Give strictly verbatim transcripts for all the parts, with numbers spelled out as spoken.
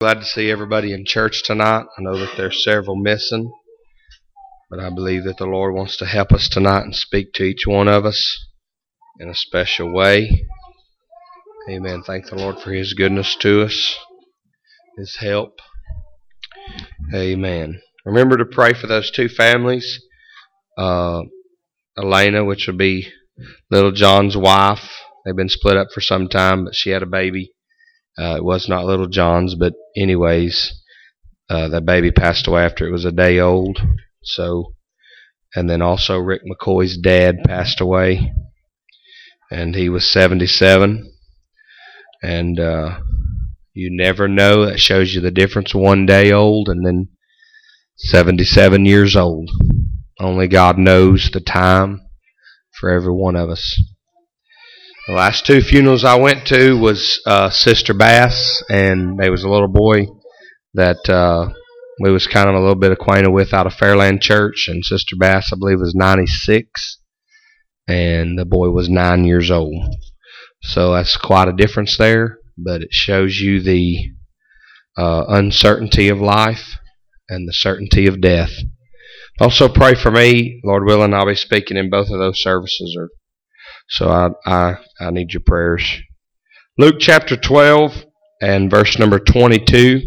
Glad to see everybody in church tonight. I know that there's several missing, but I believe that the Lord wants to help us tonight and speak to each one of us in a special way. Amen. Thank the Lord for His goodness to us, His help. Amen. Remember to pray for those two families. Uh, Elena, which would be Little John's wife. They've been split up for some time, but she had a baby. Uh, it was not Little John's, but anyways, uh, that baby passed away after it was a day old. So, and then also Rick McCoy's dad passed away, and he was seventy-seven. And uh, you never know. That shows you the difference. One day old and then seventy-seven years old. Only God knows the time for every one of us. The last two funerals I went to was uh, Sister Bass, and there was a little boy that uh, we was kind of a little bit acquainted with out of Fairland Church, and Sister Bass, I believe, was ninety-six, and the boy was nine years old. So that's quite a difference there, but it shows you the uh, uncertainty of life and the certainty of death. Also pray for me. Lord willing, I'll be speaking in both of those services, or So I, I I need your prayers. Luke chapter twelve and verse number twenty-two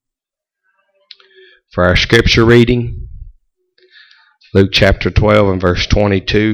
for our scripture reading. Luke chapter twelve and verse twenty-two.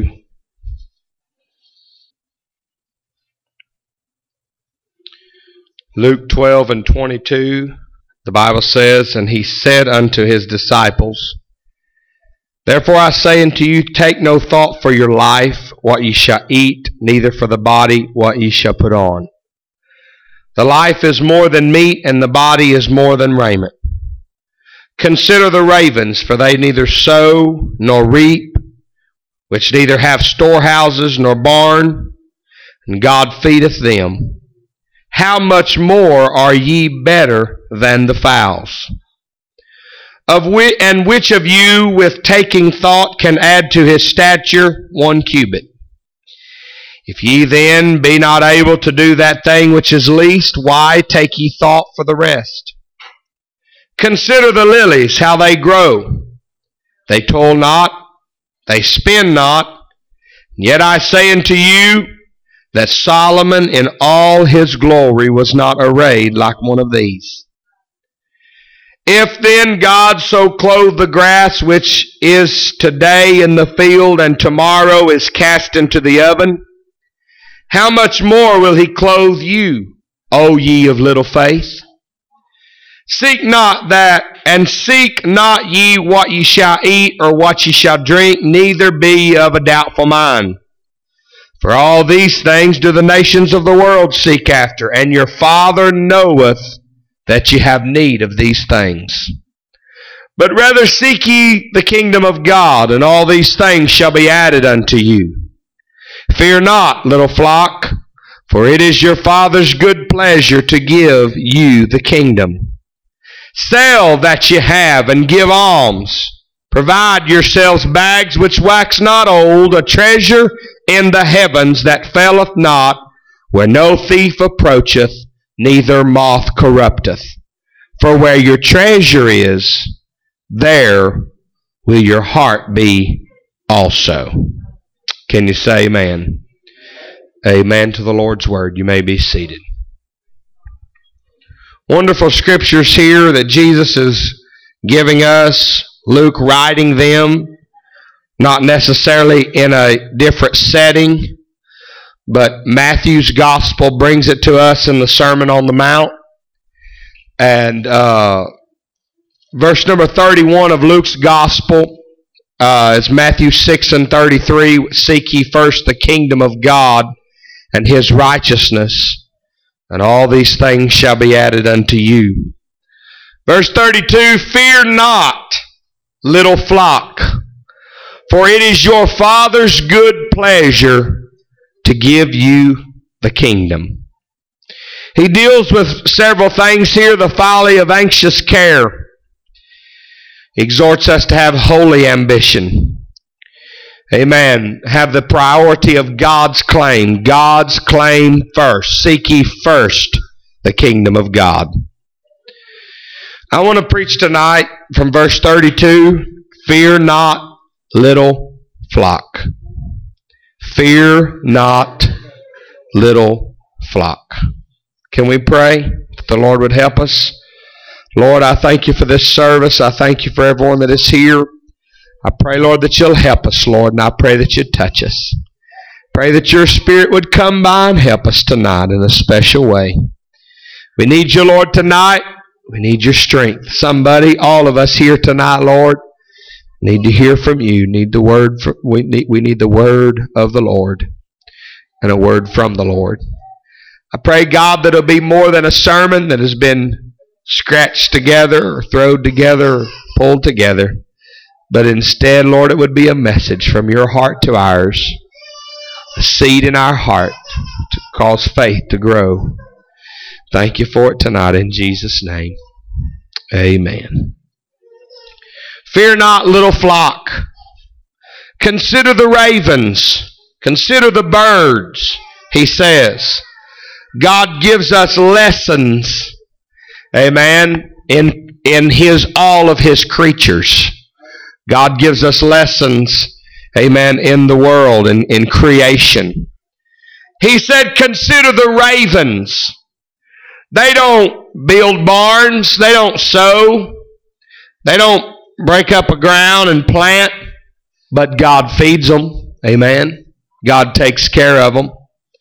Luke twelve and twenty-two, the Bible says, "And he said unto his disciples, Therefore I say unto you, take no thought for your life, what ye shall eat, neither for the body, what ye shall put on. The life is more than meat, and the body is more than raiment. Consider the ravens, for they neither sow nor reap, which neither have storehouses nor barn, and God feedeth them. How much more are ye better than the fowls? Of which, and which of you with taking thought can add to his stature one cubit? If ye then be not able to do that thing which is least, why take ye thought for the rest? Consider the lilies, how they grow. They toil not, they spin not. Yet I say unto you that Solomon in all his glory was not arrayed like one of these. If then God so clothe the grass which is today in the field and tomorrow is cast into the oven, how much more will he clothe you, O ye of little faith? Seek not that, and seek not ye what ye shall eat or what ye shall drink, neither be ye of a doubtful mind. For all these things do the nations of the world seek after, and your Father knoweth that ye have need of these things. But rather seek ye the kingdom of God, and all these things shall be added unto you. Fear not, little flock, for it is your Father's good pleasure to give you the kingdom. Sell that ye have, and give alms. Provide yourselves bags which wax not old, a treasure in the heavens that faileth not, where no thief approacheth, neither moth corrupteth. For where your treasure is, there will your heart be also." Can you say amen? Amen to the Lord's word. You may be seated. Wonderful scriptures here that Jesus is giving us. Luke writing them, not necessarily in a different setting, but Matthew's gospel brings it to us in the Sermon on the Mount. And uh, verse number thirty-one of Luke's gospel uh, is Matthew six and thirty-three. "Seek ye first the kingdom of God and his righteousness, and all these things shall be added unto you." Verse thirty-two, "Fear not, little flock, for it is your Father's good pleasure to give you the kingdom." He deals with several things here. The folly of anxious care. He exhorts us to have holy ambition. Amen. Have the priority of God's claim. God's claim first. Seek ye first the kingdom of God. I want to preach tonight from verse thirty-two. Fear not, little flock. Fear not, little flock. Can we pray that the Lord would help us? Lord, I thank you for this service. I thank you for everyone that is here. I pray, Lord, that you'll help us, Lord, and I pray that you'd touch us. Pray that your Spirit would come by and help us tonight in a special way. We need you, Lord, tonight. We need your strength. Somebody, all of us here tonight, Lord, need to hear from you. Need the word. From, we need. We need the word of the Lord, and a word from the Lord. I pray, God, that it'll be more than a sermon that has been scratched together, or thrown together, or pulled together, but instead, Lord, it would be a message from your heart to ours, a seed in our heart to cause faith to grow. Thank you for it tonight in Jesus' name. Amen. Fear not, little flock. Consider the ravens. Consider the birds, he says. God gives us lessons, amen, in, in his all of his creatures. God gives us lessons, amen, in the world and in, in creation. He said, consider the ravens. They don't build barns. They don't sow. They don't break up a ground and plant. But God feeds them. Amen. God takes care of them.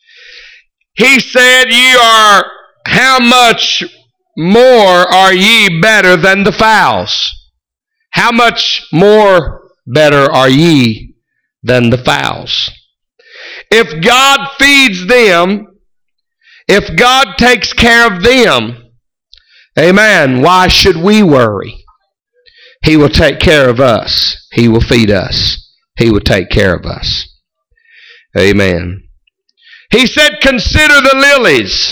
He said, ye are, how much more are ye better than the fowls? How much more better are ye than the fowls? If God feeds them, if God takes care of them, amen, why should we worry? He will take care of us. He will feed us. He will take care of us. Amen. He said, consider the lilies.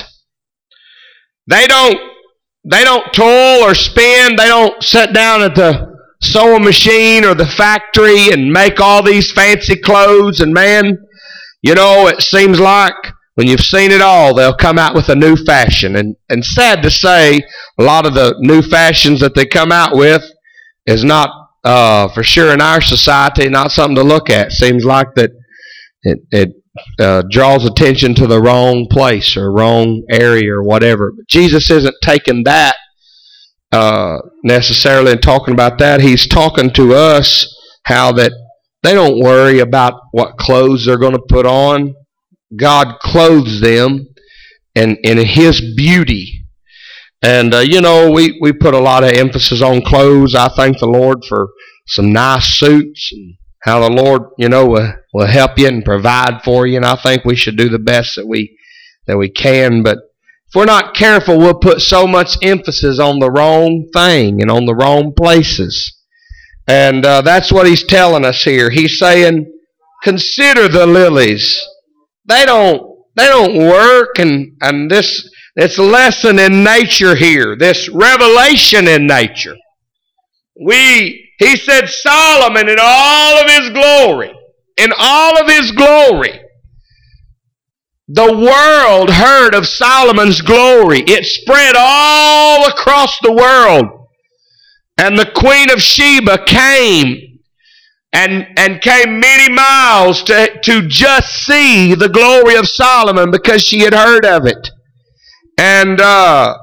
They don't, they don't toil or spin. They don't sit down at the sewing machine or the factory and make all these fancy clothes. And man, you know, it seems like when you've seen it all, they'll come out with a new fashion. And, and sad to say, a lot of the new fashions that they come out with is not, uh, for sure in our society, not something to look at. Seems like that it, it uh, draws attention to the wrong place or wrong area or whatever. But Jesus isn't taking that uh, necessarily and talking about that. He's talking to us how that they don't worry about what clothes they're going to put on. God clothes them in, in his beauty. And, uh, you know, we, we put a lot of emphasis on clothes. I thank the Lord for some nice suits and how the Lord, you know, will, will help you and provide for you. And I think we should do the best that we that we can. But if we're not careful, we'll put so much emphasis on the wrong thing and on the wrong places. And uh, that's what he's telling us here. He's saying, consider the lilies. They don't they don't work, and, and this this lesson in nature here, this revelation in nature. We he said Solomon in all of his glory, in all of his glory, the world heard of Solomon's glory. It spread all across the world. And the Queen of Sheba came and, and came many miles to, to just see the glory of Solomon because she had heard of it. And uh,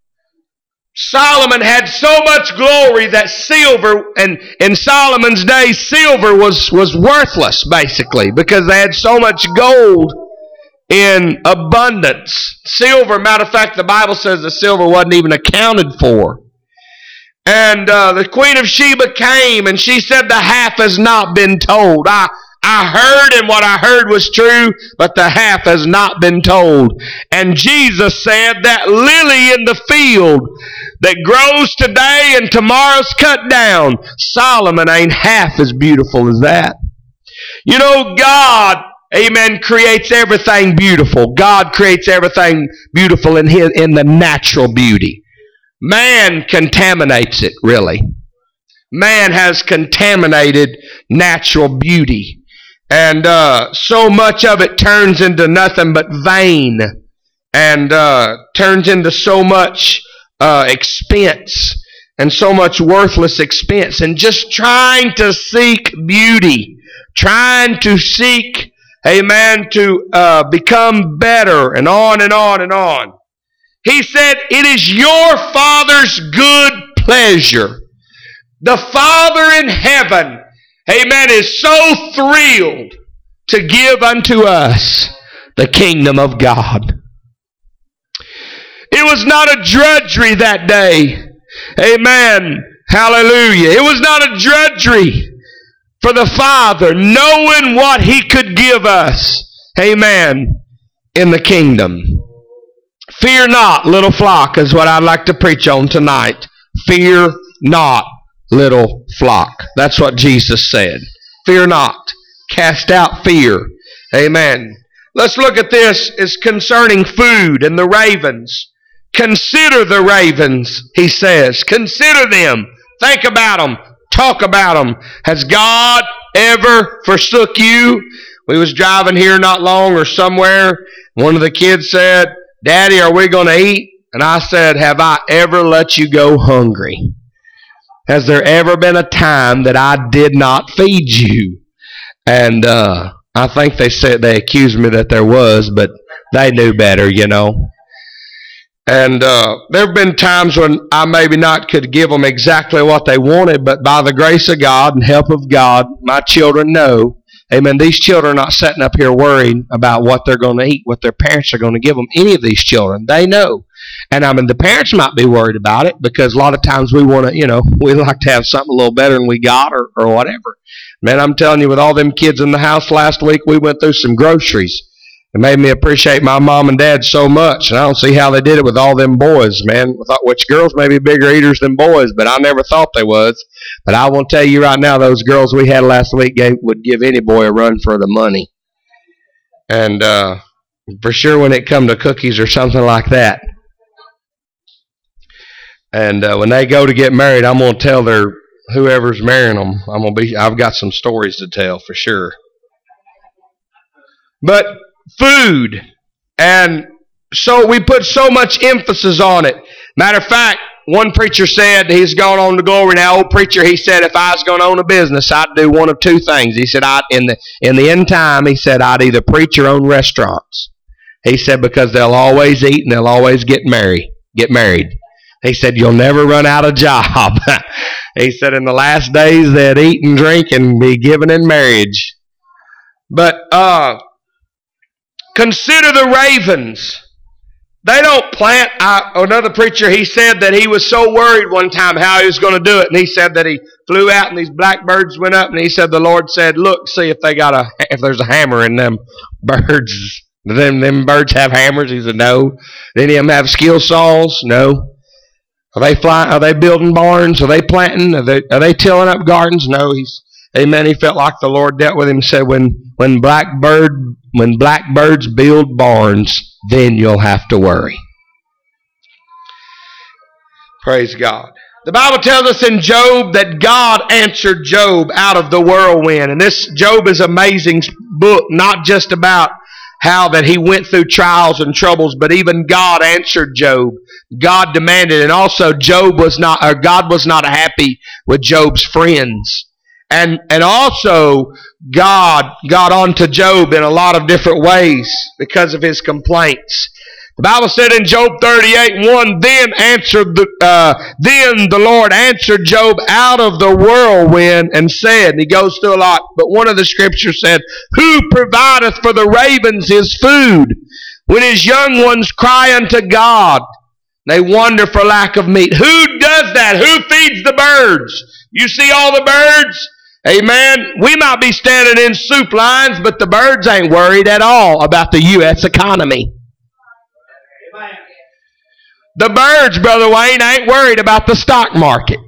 Solomon had so much glory that silver, and in Solomon's day, silver was, was worthless basically because they had so much gold in abundance. Silver, matter of fact, the Bible says the silver wasn't even accounted for. And uh, the Queen of Sheba came and she said, the half has not been told. I, I heard, and what I heard was true, but the half has not been told. And Jesus said, that lily in the field that grows today and tomorrow's cut down, Solomon ain't half as beautiful as that. You know, God, amen, creates everything beautiful. God creates everything beautiful in his, in the natural beauty. Man contaminates it, really. Man has contaminated natural beauty. And uh, so much of it turns into nothing but vain. And uh, turns into so much uh, expense. and so much worthless expense, and just trying to seek beauty, trying to seek, amen, to uh, become better, and on and on and on. He said, it is your Father's good pleasure. The Father in heaven, amen, is so thrilled to give unto us the kingdom of God. It was not a drudgery that day. Amen. Hallelujah. It was not a drudgery for the Father, knowing what He could give us. Amen. In the kingdom. Fear not, little flock, is what I'd like to preach on tonight. Fear not, little flock. That's what Jesus said. Fear not. Cast out fear. Amen. Let's look at this. It's concerning food and the ravens. Consider the ravens, he says. Consider them. Think about them. Talk about them. Has God ever forsook you? We was driving here not long or somewhere. One of the kids said, Daddy, are we going to eat? And I said, have I ever let you go hungry? Has there ever been a time that I did not feed you? And uh, I think they said, they accused me that there was, but they knew better, you know. And uh, there have been times when I maybe not could give them exactly what they wanted, but by the grace of God and help of God, my children know, amen, these children are not sitting up here worried about what they're going to eat, what their parents are going to give them. Any of these children, they know. And I mean, the parents might be worried about it because a lot of times we want to, you know, we like to have something a little better than we got or, or whatever. Man, I'm telling you, with all them kids in the house last week, we went through some groceries. It made me appreciate my mom and dad so much. And I don't see how they did it with all them boys, man. I thought which girls may be bigger eaters than boys, but I never thought they was. But I will tell you right now, those girls we had last week gave, would give any boy a run for the money. And uh, for sure when it come to cookies or something like that. And uh, when they go to get married, I'm going to tell their whoever's marrying them, I'm going to be, I've got some stories to tell for sure. But food, and so we put so much emphasis on it. Matter of fact, one preacher said, he's gone on to glory now, old preacher, he said, if I was going to own a business, I'd do one of two things. He said, I in the in the end time, he said, I'd either preach or own restaurants. He said, because they'll always eat and they'll always get married. Get married. He said, you'll never run out of job. He said, in the last days, they'd eat and drink and be given in marriage. But, uh, consider the ravens. They don't plant. I, another preacher, he said that he was so worried one time how he was going to do it. And he said that he flew out and these blackbirds went up. And he said the Lord said, look, see if they got a, if there's a hammer in them birds. Do them, them birds have hammers? He said, no. Do any of them have skill saws? No. Are they flying? Are they building barns? Are they planting? Are they, are they tilling up gardens? No. He's, amen. He felt like the Lord dealt with him and said, when, when blackbird, when blackbirds build barns, then you'll have to worry. Praise God. The Bible tells us in Job that God answered Job out of the whirlwind. And this Job is an amazing book, not just about how that he went through trials and troubles, but even God answered Job. God demanded, and also Job was not, or God was not happy with Job's friends. And and also God got on to Job in a lot of different ways because of his complaints. The Bible said in Job thirty-eight one, then answered the uh, then the Lord answered Job out of the whirlwind and said, and he goes through a lot, but one of the scriptures said, who provideth for the ravens his food, when his young ones cry unto God, they wander for lack of meat. Who does that? Who feeds the birds? You see all the birds? Amen. We might be standing in soup lines, but the birds ain't worried at all about the U S economy. The birds, Brother Wayne, ain't worried about the stock market.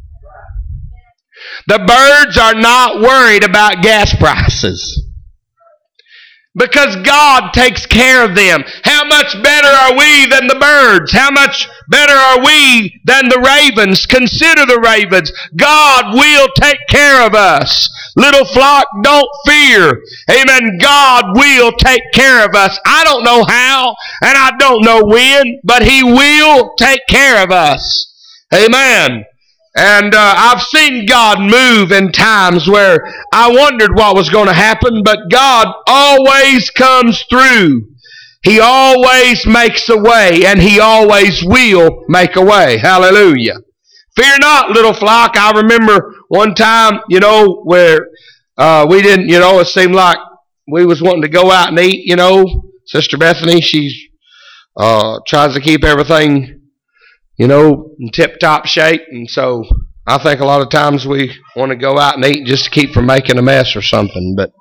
The birds are not worried about gas prices. Because God takes care of them. How much better are we than the birds? How much better are we than the ravens? Consider the ravens. God will take care of us. Little flock, don't fear. Amen. God will take care of us. I don't know how, and I don't know when, but He will take care of us. Amen. And uh, I've seen God move in times where I wondered what was going to happen, but God always comes through. He always makes a way, and He always will make a way. Hallelujah. Fear not, little flock. I remember one time, you know, where uh, we didn't, you know, it seemed like we was wanting to go out and eat, you know. Sister Bethany, she uh, tries to keep everything, you know, in tip-top shape. And so I think a lot of times we want to go out and eat just to keep from making a mess or something. But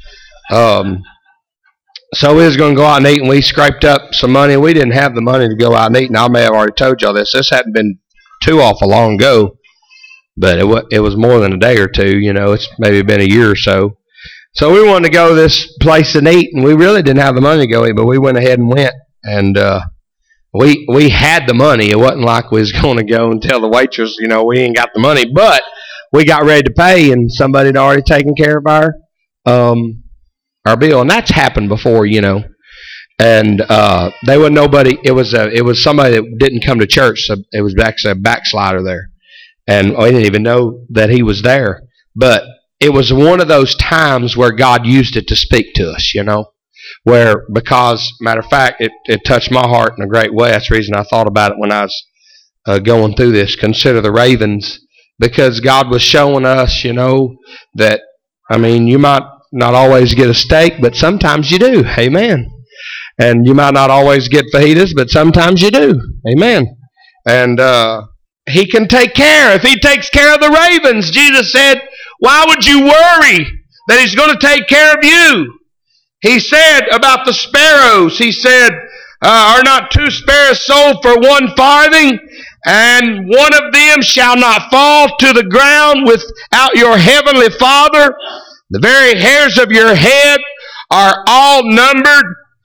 um, so we was going to go out and eat, and we scraped up some money. We didn't have the money to go out and eat, and I may have already told y'all this. This hadn't been too awful long ago, but it, w- it was more than a day or two. You know, it's maybe been a year or so. So we wanted to go to this place and eat, and we really didn't have the money to go eat, but we went ahead and went. And uh, we we had the money. It wasn't like we was going to go and tell the waitress, you know, we ain't got the money. But we got ready to pay, and somebody had already taken care of our um, our bill. And that's happened before, you know. And uh, they were nobody. It was a, it was somebody that didn't come to church. So it was actually a backslider there, and we didn't even know that he was there. But it was one of those times where God used it to speak to us, you know, where, because, matter of fact, it, it touched my heart in a great way. That's the reason I thought about it when I was uh, going through this. Consider the ravens, because God was showing us, you know, that, I mean, you might not always get a steak, but sometimes you do. Amen. And you might not always get fajitas, but sometimes you do. Amen. And uh, He can take care. If He takes care of the ravens, Jesus said, why would you worry that He's going to take care of you? He said about the sparrows, He said, uh, are not two sparrows sold for one farthing? And one of them shall not fall to the ground without your heavenly Father. The very hairs of your head are all numbered.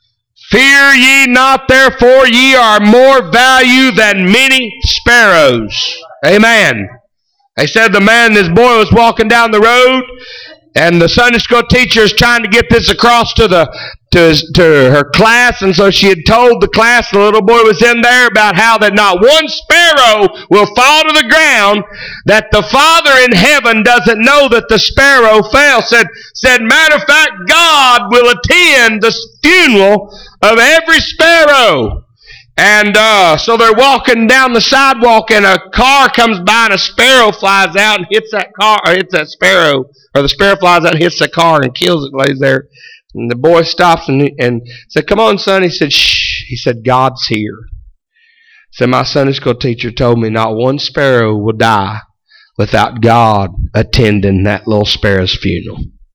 Fear ye not, therefore ye are more value than many sparrows. Amen. They said the man, this boy was walking down the road, and the Sunday school teacher is trying to get this across to the to, his, to her class, and so she had told the class, the little boy was in there, about how that not one sparrow will fall to the ground, that the Father in heaven doesn't know that the sparrow fell. Said, said matter of fact, God will attend the funeral of every sparrow. And uh, so they're walking down the sidewalk, and a car comes by, and a sparrow flies out and hits that car, or hits that sparrow, or the sparrow flies out and hits the car and kills it, lays there. And the boy stops and, and said, come on, son. He said, shh. He said, God's here. He said, my Sunday school teacher told me not one sparrow will die without God attending that little sparrow's funeral.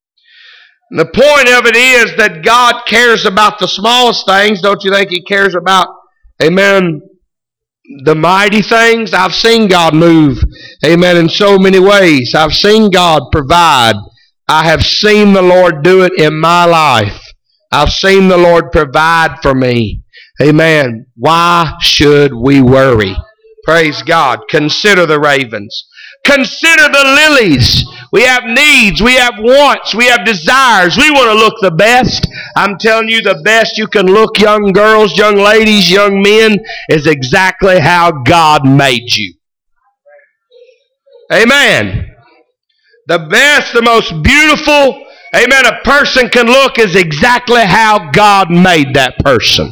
And the point of it is that God cares about the smallest things. Don't you think He cares about, amen, the mighty things? I've seen God move, amen, in so many ways. I've seen God provide. I have seen the Lord do it in my life. I've seen the Lord provide for me. Amen. Why should we worry? Praise God. Consider the ravens. Consider the lilies. We have needs. We have wants. We have desires. We want to look the best. I'm telling you, the best you can look, young girls, young ladies, young men, is exactly how God made you. Amen. The best, the most beautiful, amen, a person can look is exactly how God made that person.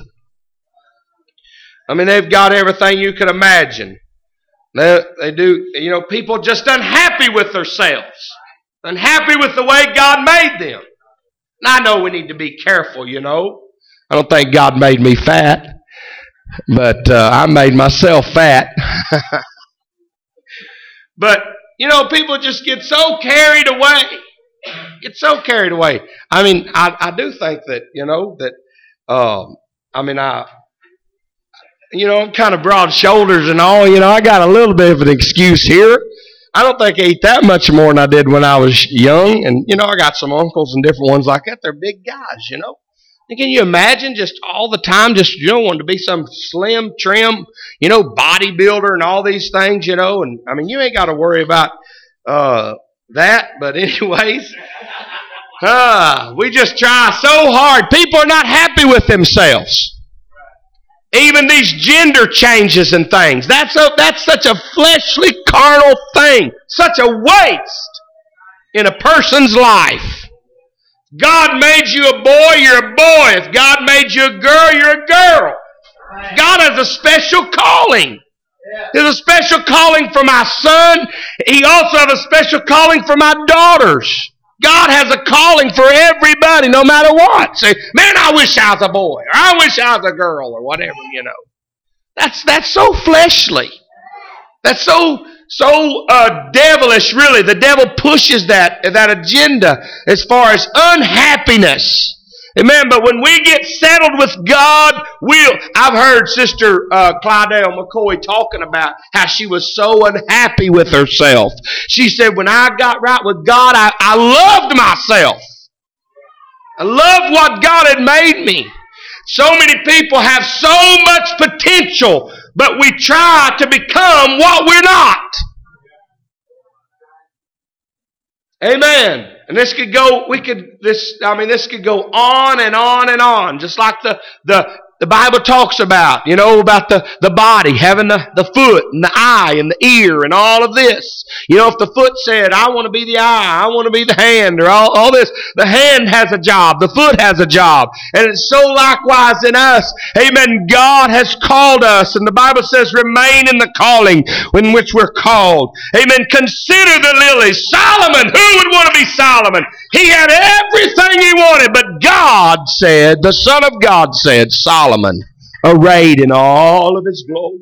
I mean, they've got everything you could imagine. They, they do, you know, people just unhappy with themselves. Unhappy with the way God made them. And I know we need to be careful, you know. I don't think God made me fat, but uh, I made myself fat. But, you know, people just get so carried away. Get so carried away. I mean, I, I do think that, you know, that, um, I mean, I, you know, I'm kind of broad shoulders and all. You know, I got a little bit of an excuse here. I don't think I ate that much more than I did when I was young. And, you know, I got some uncles and different ones like that. They're big guys, you know. And can you imagine just all the time, just, you know, wanting to be some slim, trim, you know, bodybuilder and all these things, you know. And, I mean, you ain't got to worry about uh, that. But anyways, uh, we just try so hard. People are not happy with themselves. Even these gender changes and things. That's, a, that's such a fleshly, carnal thing. Such a waste in a person's life. God made you a boy, you're a boy. If God made you a girl, you're a girl. God has a special calling. There's a special calling for my son. He also has a special calling for my daughters. God has a calling for everybody, no matter what. Say, man, I wish I was a boy, or I wish I was a girl, or whatever, you know. That's that's so fleshly. That's so so uh, devilish, really. The devil pushes that that agenda as far as unhappiness. Amen. But when we get settled with God, we'll. I've heard Sister uh, Clydell McCoy talking about how she was so unhappy with herself. She said, when I got right with God, I, I loved myself. I loved what God had made me. So many people have so much potential, but we try to become what we're not. Amen. And this could go, we could, this, I mean, this could go on and on and on, just like the, the, the Bible talks about, you know, about the, the body, having the, the foot and the eye and the ear and all of this. You know, if the foot said, I want to be the eye, I want to be the hand, or all, all this, the hand has a job, the foot has a job. And it's so likewise in us. Amen. God has called us, and the Bible says, remain in the calling in which we're called. Amen. Consider the lilies. Solomon, who would want to be Solomon? He had everything he wanted, but God said, the Son of God said, Solomon, arrayed in all of his glory.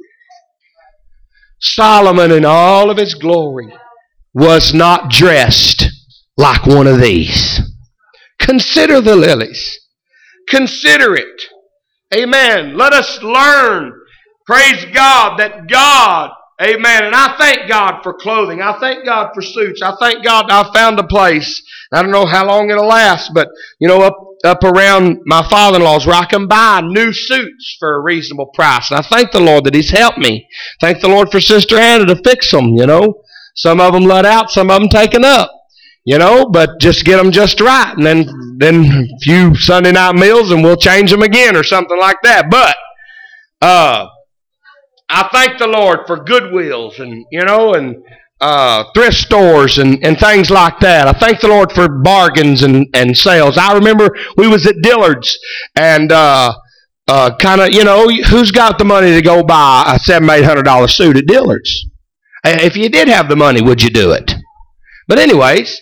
Solomon in all of his glory was not dressed like one of these. Consider the lilies. Consider it. Amen. Let us learn, praise God, that God, amen. And I thank God for clothing. I thank God for suits. I thank God I found a place. I don't know how long it'll last, but, you know, up up around my father-in-law's where I can buy new suits for a reasonable price. And I thank the Lord that He's helped me. Thank the Lord for Sister Anna to fix them, you know. Some of them let out, some of them taken up, you know, but just get them just right. And then, then a few Sunday night meals and we'll change them again or something like that. But, uh, I thank the Lord for Goodwills and, you know, and uh, thrift stores and, and things like that. I thank the Lord for bargains and, and sales. I remember we was at Dillard's and uh, uh, kind of, you know, who's got the money to go buy a seven, eight hundred dollar suit at Dillard's? If you did have the money, would you do it? But anyways,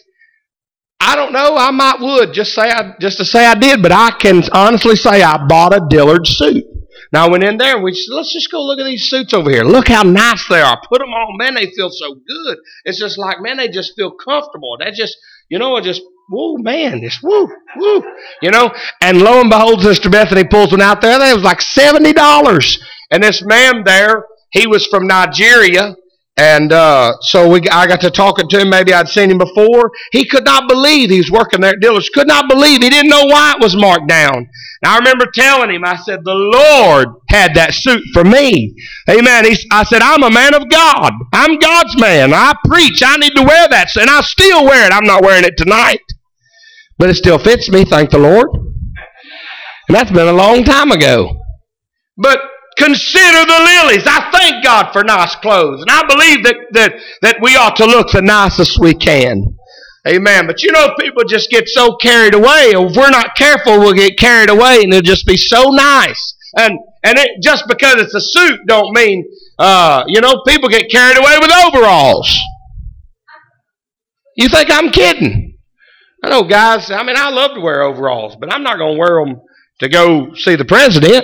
I don't know. I might would just say I, just to say I did, but I can honestly say I bought a Dillard's suit. Now, I went in there and we said, let's just go look at these suits over here. Look how nice they are. Put them on. Man, they feel so good. It's just like, man, they just feel comfortable. They just, you know, it just, woo, man, just woo, woo. You know, and lo and behold, Sister Bethany pulls one out there. They was like seventy dollars. And this man there, he was from Nigeria. And uh, so we, I got to talking to him. Maybe I'd seen him before. He could not believe he was working there at Dillard's. Could not believe. He didn't know why it was marked down. And I remember telling him, I said, the Lord had that suit for me. Amen. He, I said, I'm a man of God. I'm God's man. I preach. I need to wear that. And I still wear it. I'm not wearing it tonight. But it still fits me, thank the Lord. And that's been a long time ago. But consider the lilies. I thank God for nice clothes. And I believe that, that, that we ought to look the nicest we can. Amen. But you know, people just get so carried away. If we're not careful, we'll get carried away and it'll just be so nice. And and it, just because it's a suit don't mean, uh, you know, people get carried away with overalls. You think I'm kidding? I know, guys, I mean, I love to wear overalls, but I'm not going to wear them to go see the president.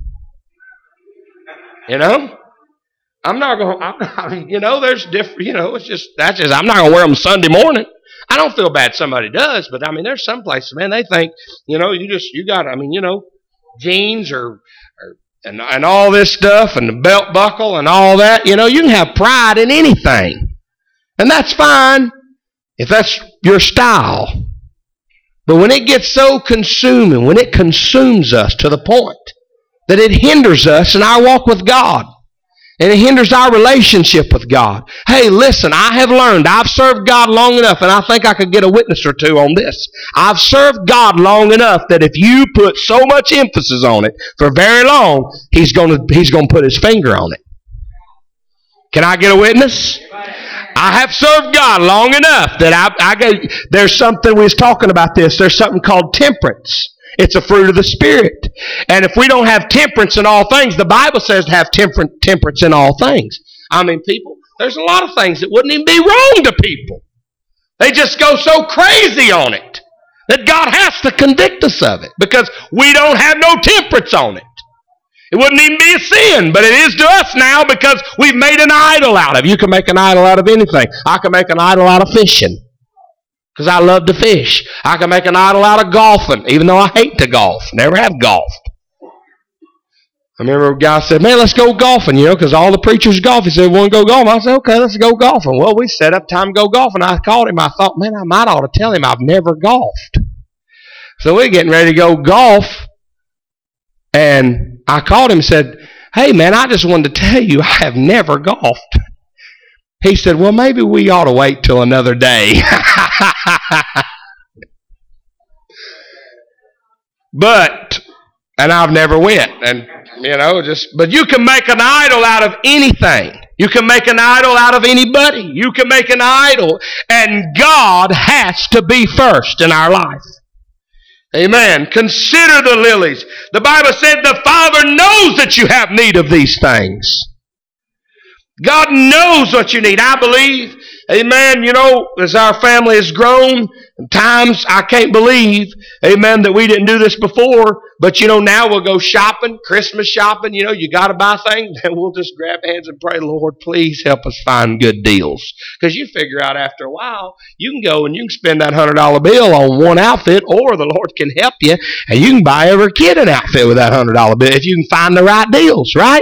You know? I'm not going to, you know, there's different, you know, it's just, that's just, I'm not going to wear them Sunday morning. I don't feel bad somebody does, but I mean, there's some places, man, they think, you know, you just, you got, I mean, you know, jeans or, or and, and all this stuff and the belt buckle and all that, you know, you can have pride in anything. And that's fine if that's your style. But when it gets so consuming, when it consumes us to the point that it hinders us in our walk with God, And it hinders our relationship with God. Hey, listen, I have learned, I've served God long enough, and I think I could get a witness or two on this. I've served God long enough that if you put so much emphasis on it for very long, He's going to, He's going to put His finger on it. Can I get a witness? I have served God long enough that I, I got, there's something, we was talking about this, there's something called temperance. It's a fruit of the Spirit. And if we don't have temperance in all things, the Bible says to have temper- temperance in all things. I mean, people, there's a lot of things that wouldn't even be wrong to people. They just go so crazy on it that God has to convict us of it because we don't have no temperance on it. It wouldn't even be a sin, but it is to us now because we've made an idol out of it. You can make an idol out of anything. I can make an idol out of fishing because I love to fish. I can make an idol out of golfing, even though I hate to golf. Never have golfed. I remember a guy said, man, let's go golfing, you know, because all the preachers golf. He said, want to go golfing? I said, okay, let's go golfing. Well, we set up time to go golfing. I called him. I thought, man, I might ought to tell him I've never golfed. So we're getting ready to go golf, and I called him and said, hey, man, I just wanted to tell you I have never golfed. He said, well, maybe we ought to wait till another day. But, and I've never went. And, you know, just, but you can make an idol out of anything. You can make an idol out of anybody. You can make an idol. And God has to be first in our life. Amen. Consider the lilies. The Bible said the Father knows that you have need of these things. God knows what you need. I believe, amen, you know, as our family has grown, times I can't believe, amen, that we didn't do this before, but you know, now we'll go shopping, Christmas shopping, you know, you got to buy things, and we'll just grab hands and pray, Lord, please help us find good deals. Because you figure out after a while, you can go and you can spend that one hundred dollar bill on one outfit, or the Lord can help you, and you can buy every kid an outfit with that one hundred dollar bill if you can find the right deals, right?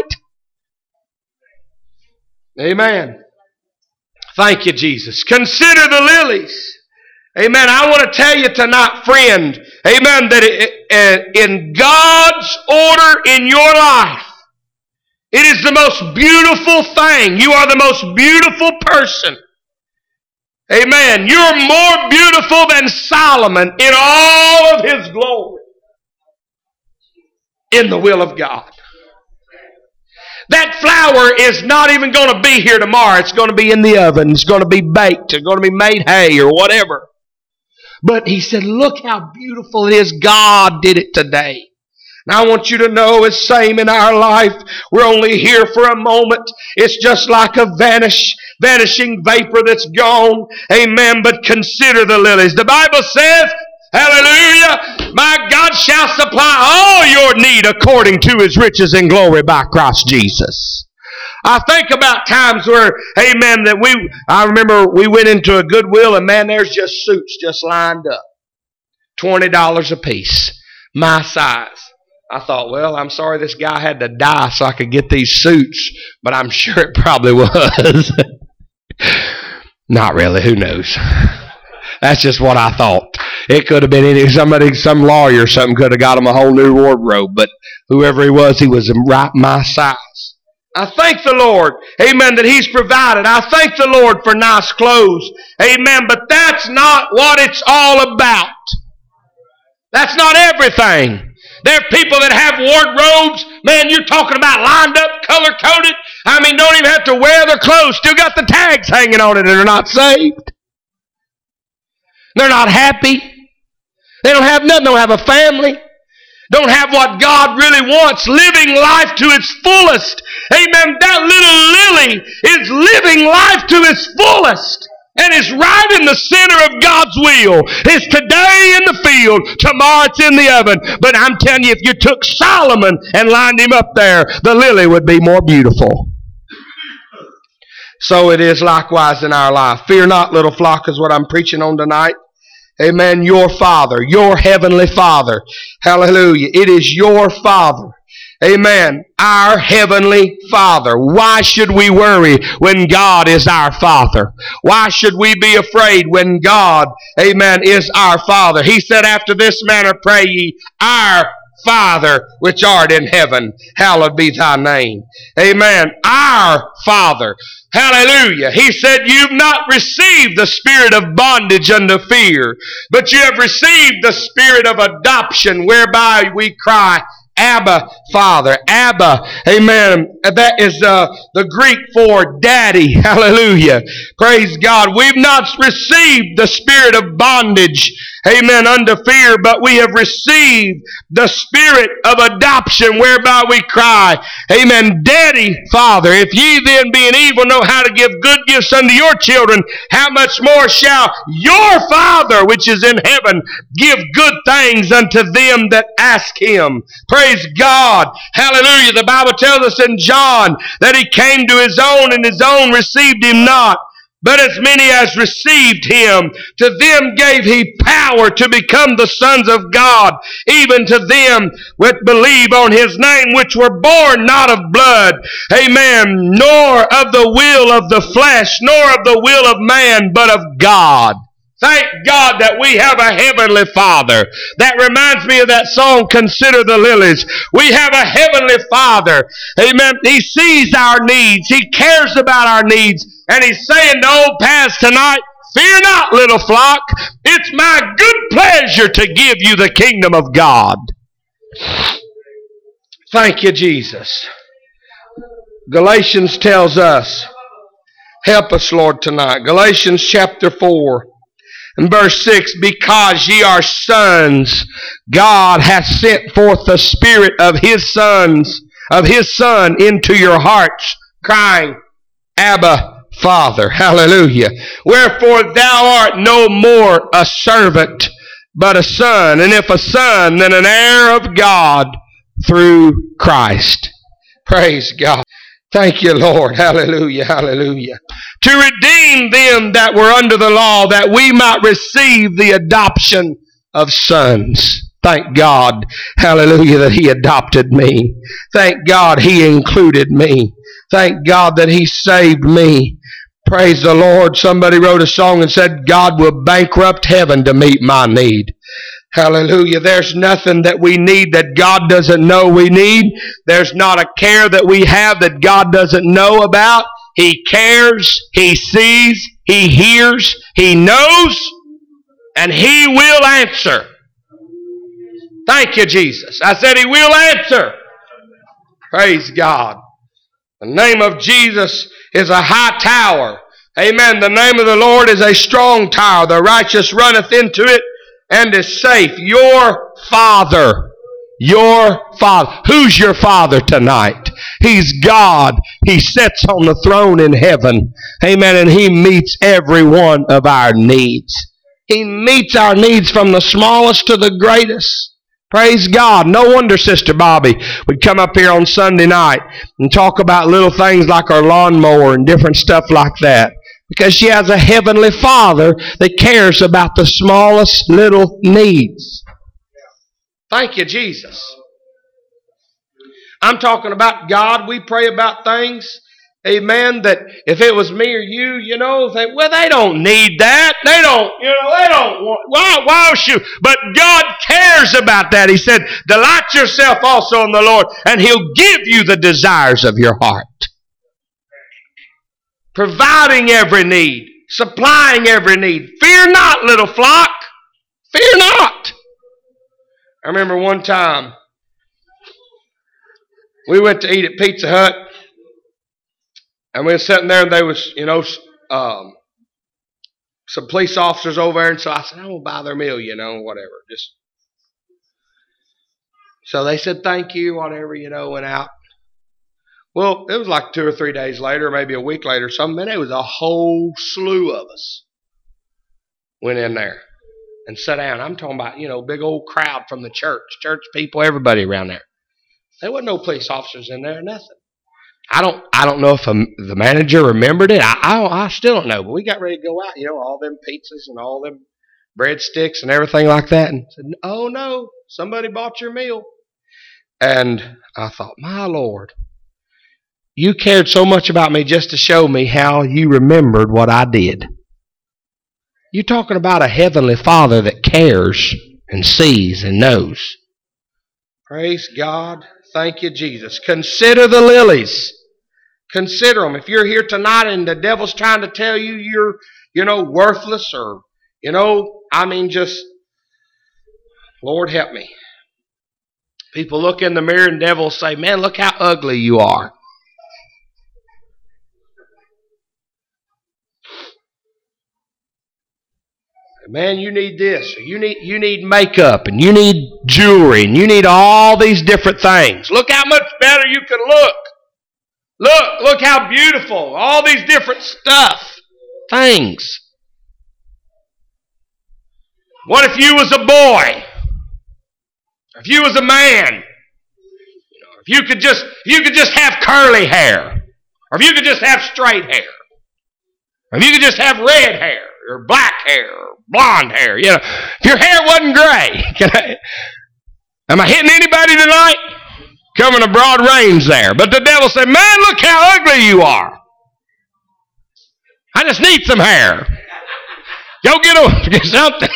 Amen. Thank you, Jesus. Consider the lilies. Amen. I want to tell you tonight, friend, amen, that it, in God's order in your life, it is the most beautiful thing. You are the most beautiful person. Amen. You're more beautiful than Solomon in all of his glory. In the will of God. That flour is not even going to be here tomorrow. It's going to be in the oven. It's going to be baked. It's going to be made hay or whatever. But he said, look how beautiful it is. God did it today. Now I want you to know it's the same in our life. We're only here for a moment. It's just like a vanish, vanishing vapor that's gone. Amen. But consider the lilies. The Bible says, hallelujah, my God shall supply all your need according to His riches and glory by Christ Jesus. I think about times where, amen, that we, I remember we went into a Goodwill and man, there's just suits just lined up. twenty dollars a piece. My size. I thought, well, I'm sorry this guy had to die so I could get these suits, but I'm sure it probably was. Not really, who knows? That's just what I thought. It could have been any, somebody, some lawyer or something could have got him a whole new wardrobe, but whoever he was, he was right my size. I thank the Lord, amen, that He's provided. I thank the Lord for nice clothes, amen, but that's not what it's all about. That's not everything. There are people that have wardrobes, man, you're talking about lined up, color-coded. I mean, don't even have to wear their clothes, still got the tags hanging on it and they're not saved. They're not happy. They don't have nothing. They don't have a family. Don't have what God really wants. Living life to its fullest. Amen. That little lily is living life to its fullest. And it's right in the center of God's will. It's today in the field. Tomorrow it's in the oven. But I'm telling you, if you took Solomon and lined him up there, the lily would be more beautiful. So it is likewise in our life. Fear not, little flock, is what I'm preaching on tonight. Amen. Your Father, your Heavenly Father. Hallelujah. It is your Father. Amen. Our Heavenly Father. Why should we worry when God is our Father? Why should we be afraid when God, amen, is our Father? He said, after this manner pray ye, our Father which art in heaven, hallowed be thy name. Amen. Our Father. Hallelujah. He said, you've not received the spirit of bondage unto fear, but you have received the spirit of adoption, whereby we cry, Abba, Father. Abba, amen. That is uh, the Greek for daddy. Hallelujah. Praise God. We've not received the spirit of bondage, amen, unto fear, but we have received the spirit of adoption, whereby we cry, amen, Daddy, Father. If ye then, being evil, know how to give good gifts unto your children, how much more shall your Father which is in heaven give good things unto them that ask him? Praise God. Hallelujah. The Bible tells us in John that he came to his own, and his own received him not. But as many as received him, to them gave he power to become the sons of God, even to them which believe on his name, which were born not of blood, amen, nor of the will of the flesh, nor of the will of man, but of God. Thank God that we have a heavenly Father. That reminds me of that song, Consider the Lilies. We have a heavenly Father. Amen. He sees our needs. He cares about our needs. And he's saying to old Paz tonight, fear not, little flock. It's my good pleasure to give you the kingdom of God. Thank you, Jesus. Galatians tells us, help us, Lord, tonight. Galatians chapter four. In verse six, because ye are sons, God hath sent forth the Spirit of His sons, of His Son into your hearts, crying, Abba, Father. Hallelujah. Wherefore thou art no more a servant, but a son. And if a son, then an heir of God through Christ. Praise God. Thank you, Lord. Hallelujah. Hallelujah. To redeem them that were under the law, that we might receive the adoption of sons. Thank God. Hallelujah, that He adopted me. Thank God He included me. Thank God that He saved me. Praise the Lord. Somebody wrote a song and said, God will bankrupt heaven to meet my need. Hallelujah. There's nothing that we need that God doesn't know we need. There's not a care that we have that God doesn't know about. He cares, He sees, He hears, He knows, and He will answer. Thank you, Jesus. I said He will answer. Praise God. The name of Jesus is a high tower. Amen. The name of the Lord is a strong tower. The righteous runneth into it and is safe. Your Father. Your Father. Who's your Father tonight? He's God. He sits on the throne in heaven. Amen. And He meets every one of our needs. He meets our needs from the smallest to the greatest. Praise God. No wonder Sister Bobby would come up here on Sunday night and talk about little things like our lawnmower and different stuff like that. Because she has a heavenly Father that cares about the smallest little needs. Thank you, Jesus. I'm talking about God. We pray about things, amen, that if it was me or you, you know, they, well, they don't need that. They don't, you know, they don't want, why, why should, but God cares about that. He said, delight yourself also in the Lord, and He'll give you the desires of your heart. Providing every need, supplying every need. Fear not, little flock. Fear not. I remember one time we went to eat at Pizza Hut, and we were sitting there, and there was, you know, um, some police officers over there, and so I said, I'm going to buy their meal, you know, whatever. Just so they said thank you, whatever, you know, went out. Well, it was like two or three days later, maybe a week later or something, and it was a whole slew of us went in there and sat down. I'm talking about, you know, big old crowd from the church, church people, everybody around there. There wasn't no police officers in there, nothing. I don't I don't know if a, the manager remembered it. I, I I still don't know, but we got ready to go out, you know, all them pizzas and all them breadsticks and everything like that, and said, oh no, somebody bought your meal. And I thought, my Lord, you cared so much about me just to show me how you remembered what I did. You're talking about a heavenly Father that cares and sees and knows. Praise God. Thank you, Jesus. Consider the lilies. Consider them. If you're here tonight and the devil's trying to tell you you're, you know, worthless or, you know, I mean just, Lord help me. People look in the mirror and the devil will say, man, look how ugly you are. Man, you need this. Or you need you need makeup and you need jewelry and you need all these different things. Look how much better you can look. Look, look how beautiful. All these different stuff. Things. What if you was a boy? If you was a man? You know, if you could just if you could just have curly hair. Or if you could just have straight hair. Or if you could just have red hair or black hair or blonde hair. You know, if your hair wasn't gray. Can I, am I hitting anybody tonight? Coming a broad range there. But the devil said, man, look how ugly you are. I just need some hair. Go get, a, get something.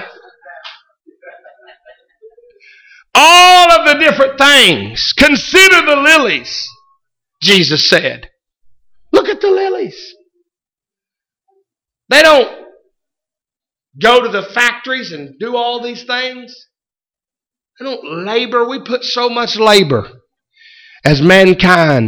All of the different things. Consider the lilies, Jesus said. Look at the lilies. They don't go to the factories and do all these things. They don't labor. We put so much labor as mankind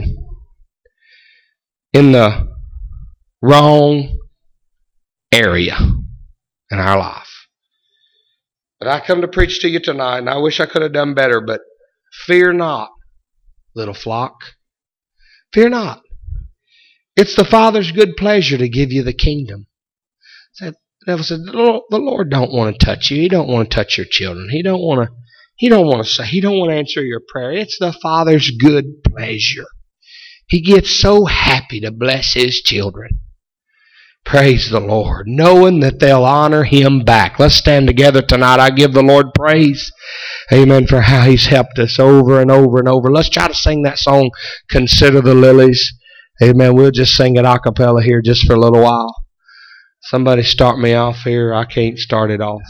in the wrong area in our life. But I come to preach to you tonight, and I wish I could have done better, but fear not, little flock. Fear not. It's the Father's good pleasure to give you the kingdom. The devil said, the Lord don't want to touch you. He don't want to touch your children. He don't want to He don't want to say, He don't want to answer your prayer. It's the Father's good pleasure. He gets so happy to bless His children. Praise the Lord, knowing that they'll honor Him back. Let's stand together tonight. I give the Lord praise, amen, for how He's helped us over and over and over. Let's try to sing that song, Consider the Lilies. Amen. We'll just sing it a cappella here just for a little while. Somebody start me off here. I can't start it off.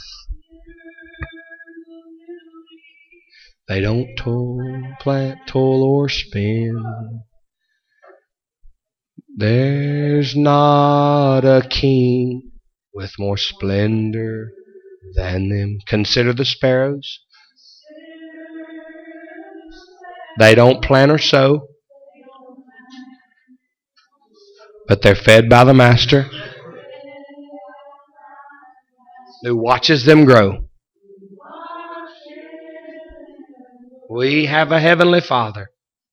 They don't toil, plant, toil, or spin. There's not a king with more splendor than them. Consider the sparrows. They don't plant or sow, but they're fed by the Master, who watches them grow. We have a heavenly Father.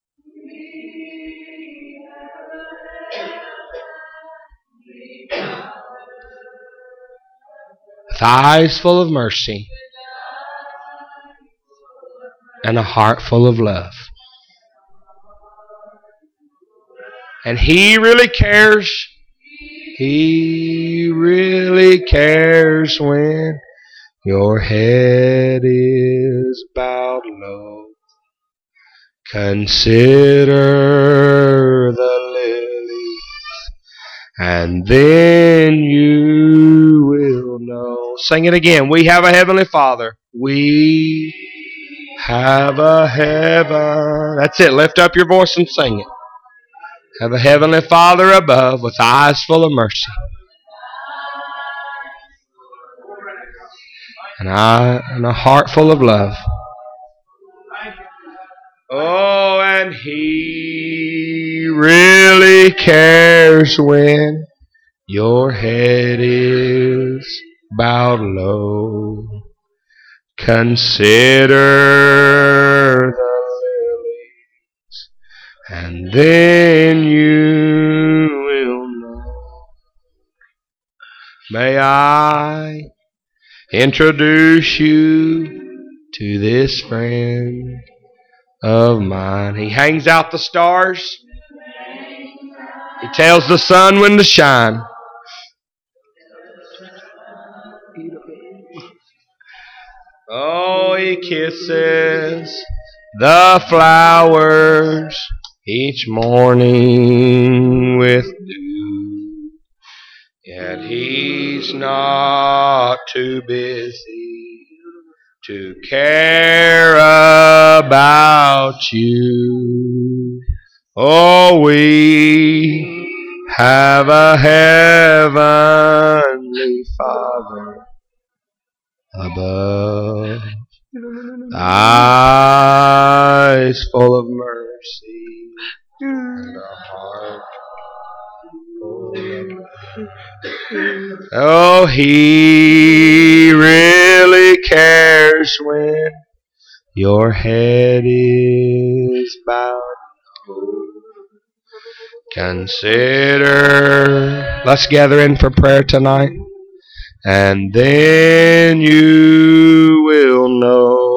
With eyes full of mercy and a heart full of love. And He really cares. He really cares when your head is bowed low. Consider the lilies, and then you will know. Sing it again. We have a heavenly Father. We have a heaven. That's it. Lift up your voice and sing it. Have a heavenly Father above with eyes full of mercy. And, I, and a heart full of love. Oh, and He really cares when your head is bowed low. Consider the lilies, and then you will know. May I introduce you to this friend of mine. He hangs out the stars. He tells the sun when to shine. Oh, He kisses the flowers each morning with dew. Yet He's not too busy to care about you. Oh, we have a heavenly Father above, eyes full of mercy, and a heart full of... Oh, He really cares when your head is bowed. Consider, let's gather in for prayer tonight, and then you will know